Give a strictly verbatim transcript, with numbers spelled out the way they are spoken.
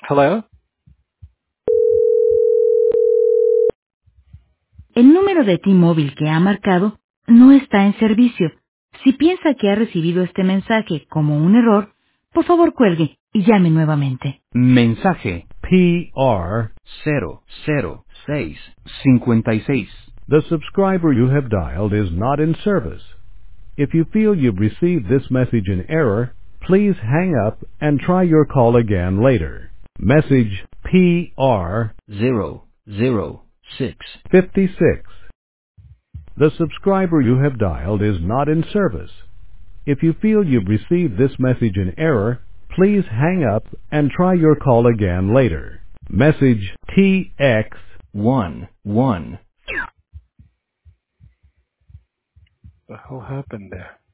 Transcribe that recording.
Hello? El número de T-Mobile que ha marcado no está en servicio. Si piensa que ha recibido este mensaje como un error, por favor cuelgue y llame nuevamente. Mensaje P R cero cero seis cincuenta y seis. The subscriber you have dialed is not in service. If you feel you've received this message in error, please hang up and try your call again later. Message P R Zero zero six. fifty-six. The subscriber you have dialed is not in service. If you feel you've received this message in error, please hang up and try your call again later. Message T X One one. The hell happened there?